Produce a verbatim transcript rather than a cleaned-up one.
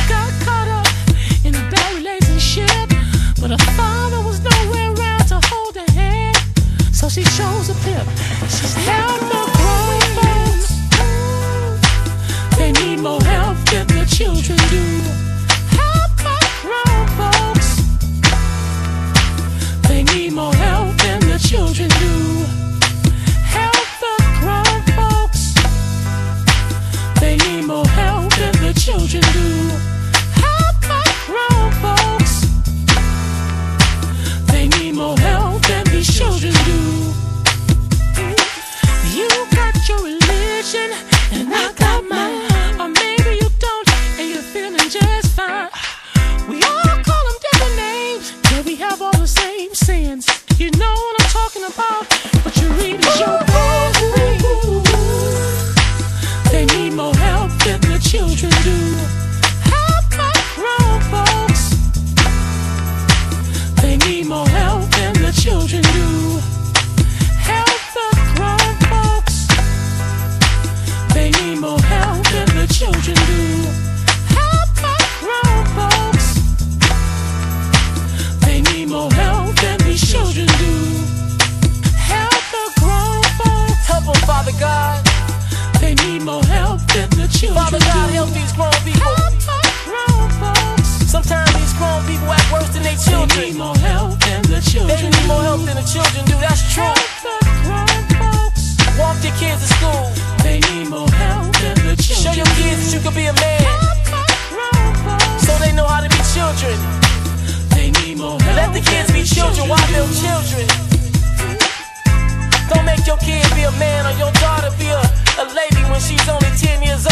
got caught up in a bad relationship, but her father was nowhere around to hold her hand. So she chose a pimp. She's help the grown folks. They need more help than the children do. Help the grown folks. They need more help than the children do. Help the grown folks. They need more help than the children do. Help the grown folks. They need more help than these children do. You got your religion and I got mine. Or maybe you don't and you're feeling just fine. We all call them different names, yeah, we have all the same sins. You know what I'm talking about, what you read is your best friend. They need more help than the children do. Help the grown folks. They need more help than the children do. Help the grown folks. They need more help than the children do. Help the grown folks. They need more help than these children do. Help the grown folks. Help them, Father God. They need more help than the children Father God, do. help these grown people. Help the grown folks. Sometimes these grown people act worse than their They children. need more help than the children They need more help than the children do, that's true. Help the grown folks. Walk your kids to school. They need more help than the children Show your kids that you can be a man, Help the grown folks. so they know how to be children. They need more help. Let the kids be children while they're children. Don't make your kid be a man or your daughter be a, a lady when she's only ten years